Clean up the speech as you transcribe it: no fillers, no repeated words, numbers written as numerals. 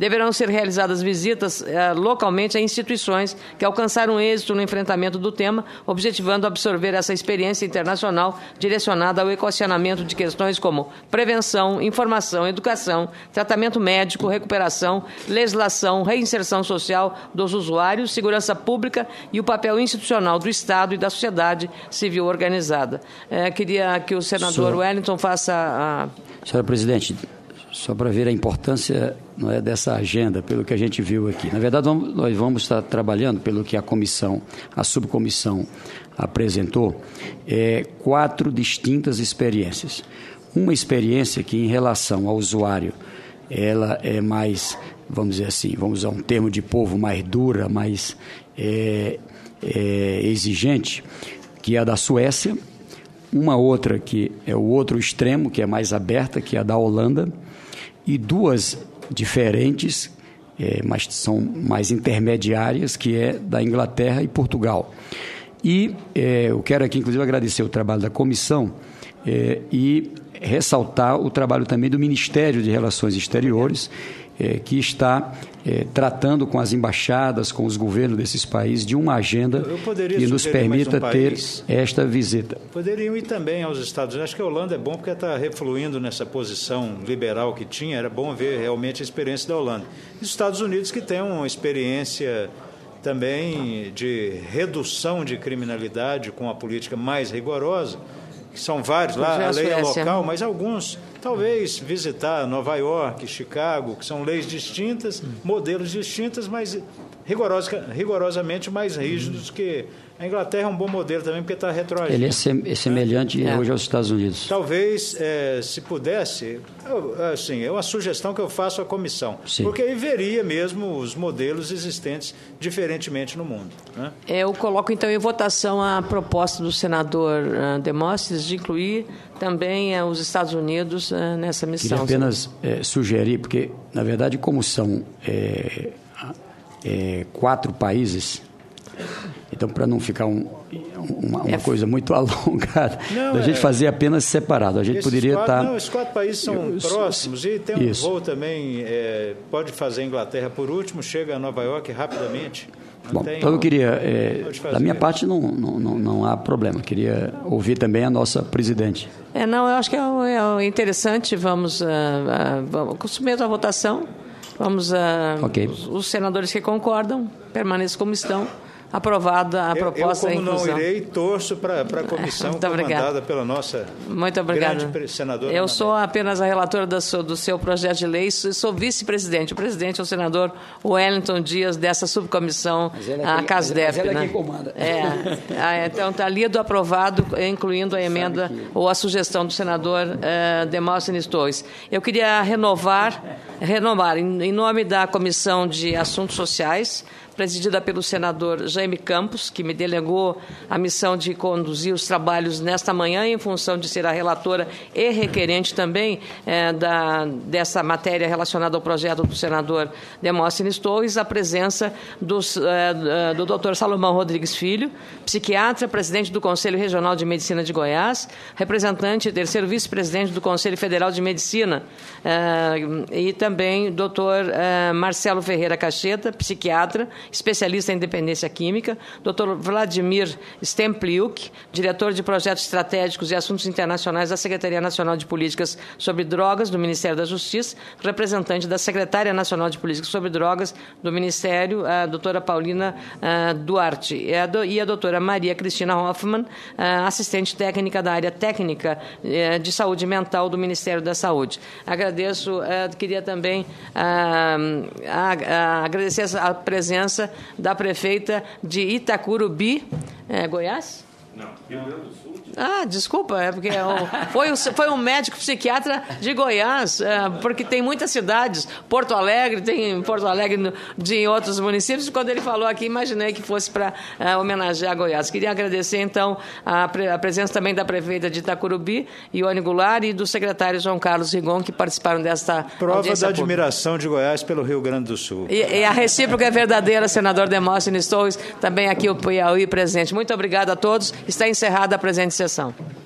deverão ser realizadas visitas localmente a instituições que alcançaram êxito no enfrentamento do tema, objetivando absorver essa experiência internacional direcionada ao equacionamento de questões como prevenção, informação, educação, tratamento médico, recuperação, legislação, reinserção social dos usuários, segurança pública e o papel institucional do Estado e da sociedade civil organizada. Queria que o senador Wellington faça a... Senhora presidente, só para ver a importância, não é, dessa agenda, pelo que a gente viu aqui. Na verdade, nós vamos estar trabalhando, pelo que a subcomissão apresentou, 4 distintas experiências. Uma experiência que, em relação ao usuário, ela é mais, vamos dizer assim, vamos usar um termo de povo, mais dura, mais exigente, que é a da Suécia. Uma outra que é o outro extremo, que é mais aberta, que é a da Holanda, e 2 diferentes, mas são mais intermediárias, que é da Inglaterra e Portugal. E eu quero aqui, inclusive, agradecer o trabalho da comissão e ressaltar o trabalho também do Ministério de Relações Exteriores, que está tratando com as embaixadas, com os governos desses países, de uma agenda que nos permita ter esta visita. Poderiam ir também aos Estados Unidos. Acho que a Holanda é bom porque está refluindo nessa posição liberal que tinha. Era bom ver realmente a experiência da Holanda. E os Estados Unidos, que tem uma experiência também de redução de criminalidade com a política mais rigorosa, que são vários lá, a lei é local, mas alguns, talvez visitar Nova York, Chicago, que são leis distintas, modelos distintos, mas rigorosamente mais rígidos que... A Inglaterra é um bom modelo também, porque está retroagindo. Ele é semelhante hoje aos Estados Unidos. Talvez, se pudesse, é uma sugestão que eu faço à comissão, Sim. Porque aí veria mesmo os modelos existentes diferentemente no mundo. Né? Eu coloco, então, em votação a proposta do senador Demóstenes de incluir também os Estados Unidos nessa missão. Queria apenas sugerir, porque, na verdade, como são 4 países... Então, para não ficar uma coisa muito alongada, a gente fazer apenas separado. A gente poderia estar... Esses 4 países são próximos e tem um voo também, pode fazer a Inglaterra por último, chega a Nova York rapidamente. Bom, então eu queria, da minha parte não há problema, queria ouvir também a nossa presidente. Eu acho que é interessante, vamos submeter a votação, os senadores que concordam permaneçam como estão. Aprovada a proposta da inclusão. Eu, como não irei, torço para a comissão comandada pela nossa grande senadora. Eu sou apenas a relatora do seu projeto de lei, sou vice-presidente. O presidente é o senador Wellington Dias, dessa subcomissão, a CASDEF. Mas ela é quem comanda. Então, está lido, aprovado, incluindo a emenda ou a sugestão do senador Demóstenes Torres. Eu queria renovar em nome da Comissão de Assuntos Sociais, presidida pelo senador Jaime Campos, que me delegou a missão de conduzir os trabalhos nesta manhã, em função de ser a relatora e requerente também dessa matéria relacionada ao projeto do senador Demóstenes Torres, a presença do Dr. Salomão Rodrigues Filho, psiquiatra, presidente do Conselho Regional de Medicina de Goiás, representante, terceiro vice-presidente do Conselho Federal de Medicina, e também Dr. Marcelo Ferreira Cacheta, psiquiatra, especialista em dependência química, Dr. Vladimir Stempliuk, diretor de projetos estratégicos e assuntos internacionais da Secretaria Nacional de Políticas sobre Drogas do Ministério da Justiça, representante da Secretária Nacional de Políticas sobre Drogas do Ministério, a doutora Paulina Duarte, e a doutora Maria Cristina Hoffmann, assistente técnica da área técnica de saúde mental do Ministério da Saúde. Agradeço, queria também agradecer a presença da prefeita de Itacurubi, Goiás? Não, Rio Grande do Sul. Desculpa, porque foi um médico psiquiatra de Goiás, porque tem muitas cidades, Porto Alegre de outros municípios, quando ele falou aqui, imaginei que fosse para homenagear Goiás. Queria agradecer, então, a presença também da prefeita de Itacurubi, Ione Goulart, e do secretário João Carlos Rigon, que participaram desta prova da admiração de Goiás pelo Rio Grande do Sul. E a recíproca é verdadeira, senador Demóstenes Torres, também aqui o Piauí presente. Muito obrigado a todos. Está encerrada a presente sessão.